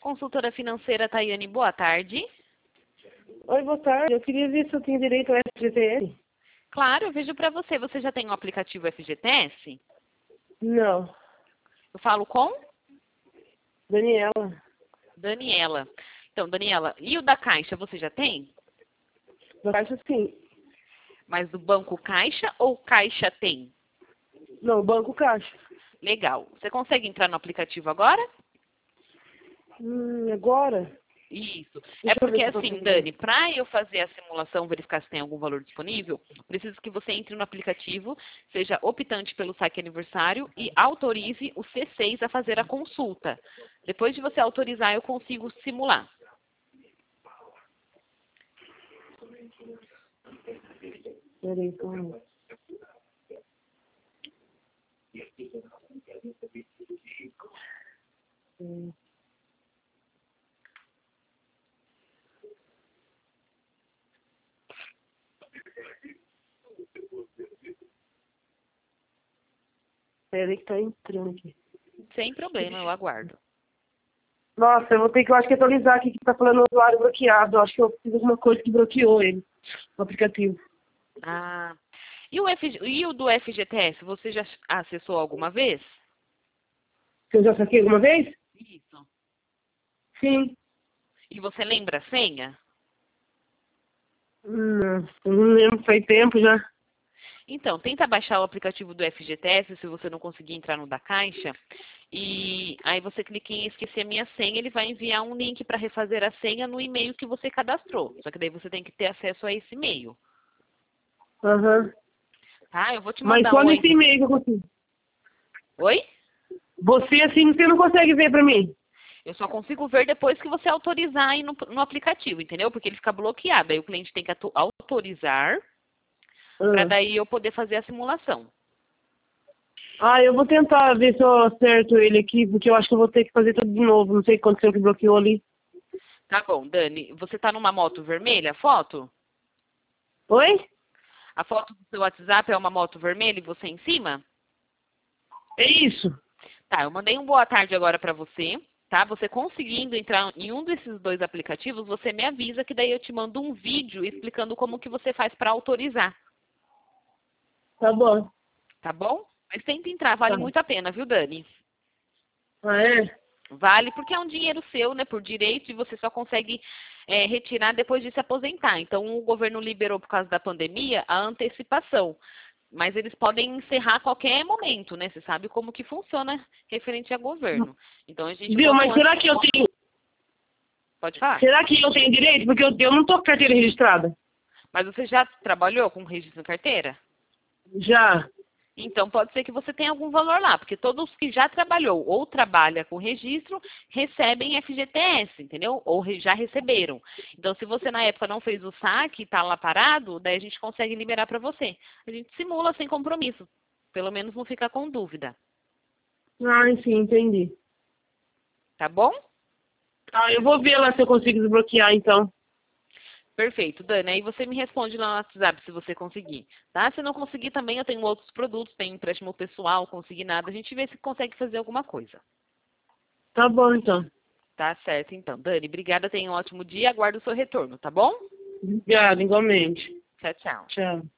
Consultora financeira Tayane, boa tarde. Oi, boa tarde. Eu queria ver se eu tenho direito ao FGTS. Claro, eu vejo para você. Você já tem o aplicativo FGTS? Não. Eu falo com Daniela. Daniela. Então, Daniela, e o da Caixa você já tem? Da Caixa, sim. Mas do Banco Caixa ou Caixa tem? Não, Banco Caixa. Legal. Você consegue entrar no aplicativo agora? Agora? Isso. É Deixa eu ver porque se eu assim, consigo. Dani, para eu fazer a simulação, verificar se tem algum valor disponível, preciso que você entre no aplicativo, seja optante pelo saque aniversário e autorize o C6 a fazer a consulta. Depois de você autorizar, eu consigo simular. Peraí, calma. Peraí que tá entrando aqui. Sem problema, eu aguardo. Nossa, eu vou ter que, eu acho que atualizar aqui que tá falando usuário bloqueado. Eu acho que eu fiz alguma coisa que bloqueou ele, o aplicativo. Ah. E o do FGTS, você já acessou alguma vez? Você já saquei alguma vez? Isso. Sim. E você lembra a senha? Eu não lembro, faz tempo já. Então, tenta baixar o aplicativo do FGTS se você não conseguir entrar no da Caixa. E aí você clica em esquecer a minha senha, ele vai enviar um link para refazer a senha no e-mail que você cadastrou. Só que daí você tem que ter acesso a esse e-mail. Aham. Tá? Eu vou te Mas mandar só um nesse aí. e-mail que eu consigo. Oi? Você, assim, você não consegue ver pra mim? Eu só consigo ver depois que você autorizar aí no aplicativo, entendeu? Porque ele fica bloqueado. Aí o cliente tem que autorizar para Ah. daí eu poder fazer a simulação. Eu vou tentar ver se eu acerto ele aqui, porque eu acho que eu vou ter que fazer tudo de novo. Não sei o que aconteceu que bloqueou ali. Tá bom, Dani. Você tá numa moto vermelha, a foto? Oi? A foto do seu WhatsApp é uma moto vermelha e você em cima? É isso. Tá, eu mandei um boa tarde agora para você, tá? Você conseguindo entrar em um desses dois aplicativos, você me avisa que daí eu te mando um vídeo explicando como que você faz para autorizar, Tá bom. tá bom? Mas tenta entrar, vale Tá. muito a pena, viu, Dani? Ah, é? Vale porque é um dinheiro seu, né, por direito, e você só consegue retirar depois de se aposentar. Então, o governo liberou, por causa da pandemia, a antecipação. Mas eles podem encerrar a qualquer momento, né? Você sabe como que funciona referente a governo. Então, a gente, Viu, quanto mas antes... será que eu tenho... Pode falar. Será que eu tenho direito? Porque eu não tô com carteira registrada. Mas você já trabalhou com registro em carteira? Já. Então, pode ser que você tenha algum valor lá, porque todos que já trabalhou ou trabalha com registro recebem FGTS, entendeu? Ou já receberam. Então, se você na época não fez o saque e está lá parado, daí a gente consegue liberar para você. A gente simula sem compromisso. Pelo menos não fica com dúvida. Sim, entendi. Tá bom? Eu vou ver lá se eu consigo desbloquear, então. Perfeito, Dani. Aí você me responde lá no WhatsApp se você conseguir, tá? Se não conseguir também, eu tenho outros produtos, tem empréstimo pessoal, consignado. A gente vê se consegue fazer alguma coisa. Tá bom, então. Tá certo, então. Dani, obrigada, tenha um ótimo dia. Aguardo o seu retorno, tá bom? Obrigada, igualmente. Tchau, tchau. Tchau.